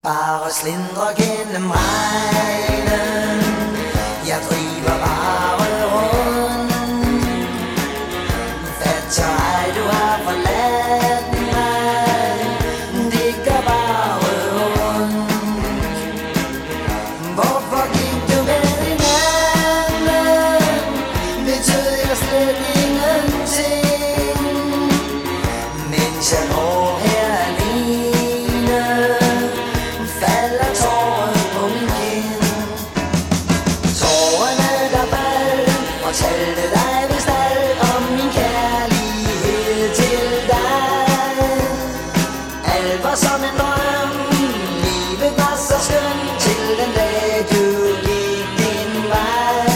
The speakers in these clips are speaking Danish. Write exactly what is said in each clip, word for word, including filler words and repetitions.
Bare slindrer gennem regnen, jeg driver bare rundt. Fatter ej, du har forladt mig, det gør bare ondt. Hvorfor gik du med din anden, betød jeg slet ingenting. Mens jeg går her alene, falder tåret på min kind. Tårerne der faldt, fortalte dig vist alt om min kærlighed til dig. Alt var som en drøm, livet var så skønt til den dag du gik din vej.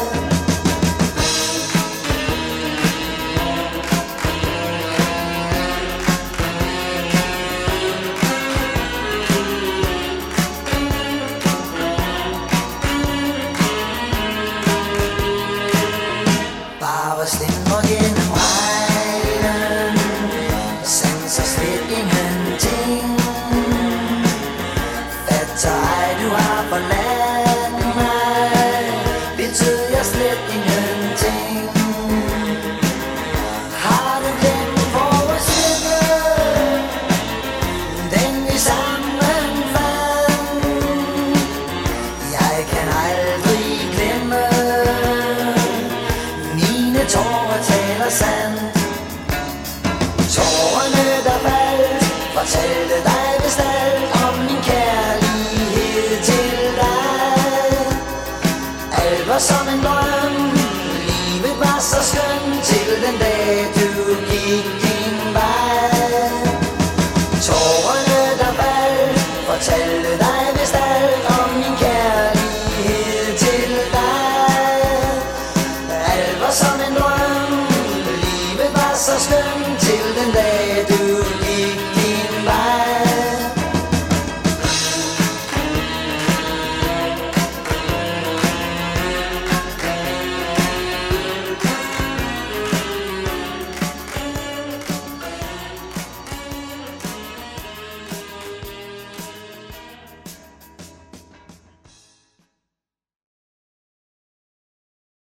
Bare slindrer gennem regnen, sanser slet ingenting. Fatter ej, du har forladt mig, betød jeg slet ingenting. Har du glemt vores lykke, den vi sammen fandt? Jeg kan aldrig glemme, mine tårer taler sandt. Tårerne der faldt, fortalte dig vist alt om min kærlighed til dig. Alt var som en drøm, livet var så skønt til den dag du gik din vej. Tårerne der faldt, fortalte